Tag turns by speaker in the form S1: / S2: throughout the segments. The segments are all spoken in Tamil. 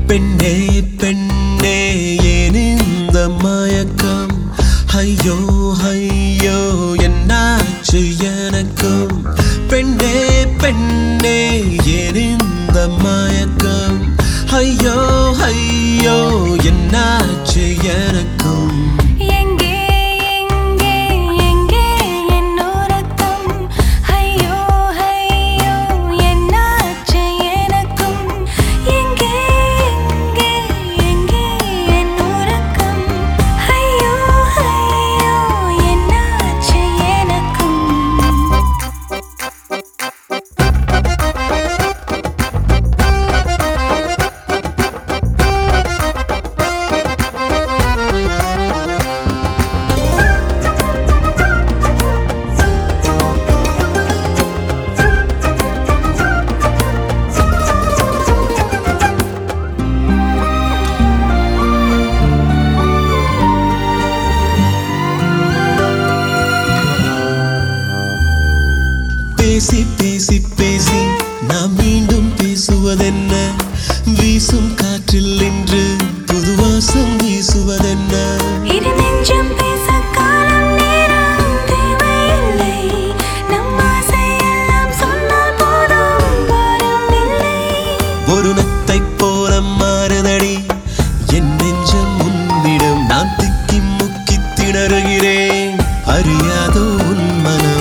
S1: பெண்ணே பெண்ணே ஏன் இந்த மயக்கம் ஐயோ ஐயோ என்னாச்சு எனக்கும் பெண்ணே பெண்ணே ஏன் இந்த மயக்கம் ஐயோ ஐயோ என்னாச்சு எனக்கும் பேசி பேசி பேசி நாம் மீண்டும் பேசுவதென்ன வீசும் காற்றில் நின்று புது வாசம் வீசுவதென்ன
S2: இரு நெஞ்சம் பேச காலம் நேரம் தேவையில்லை நம் ஆசையெல்லாம் சொன்னால் போதும் பாரம் இல்லை
S1: ஒரு நத்தை போல மாறுதடி என் நெஞ்சம் உன்னிடம் நான் திக்கி முக்கி திணறுகிறேன் அறியாதோ உன் மனம்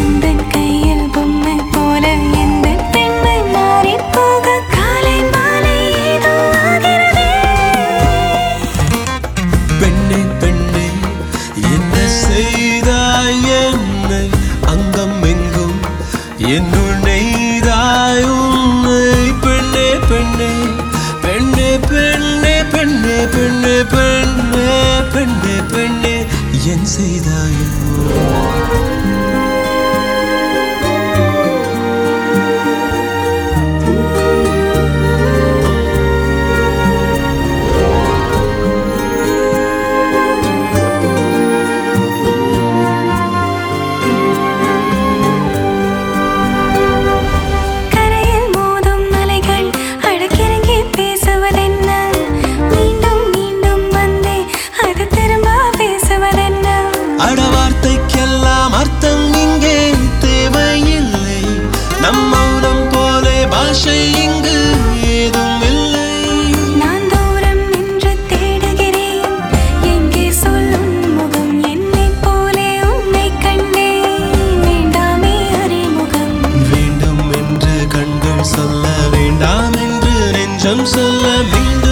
S1: பெண்ணே பெண்ணே என்ன செய்தாய் என்னை அங்கம் எங்கும் என்னுள் நெய்தாய் உன்னை பெண்ணே பெண்ணே பெண்ணே பெண்ணே பெண்ணே பெண்ணே பெண்ணே பெண்ணே பெண்ணே என் செய்தாயோ அடவார்த்தைக்கெல்லாம் அர்த்தம் இங்கே தேவையில்லை நம் மௌனம் போலே பாஷை இங்கு ஏதும் இல்லை
S2: நான் தூரம் நின்று தேடுகிறேன் எங்கே சொல்லும் முகம் என்னை போலே உன்னை கண்டேன் வேண்டாமே அறிமுகம்
S1: வேண்டும் என்று கண்கள் சொல்ல வேண்டாம் என்று நெஞ்சம் சொல்ல மீண்டும்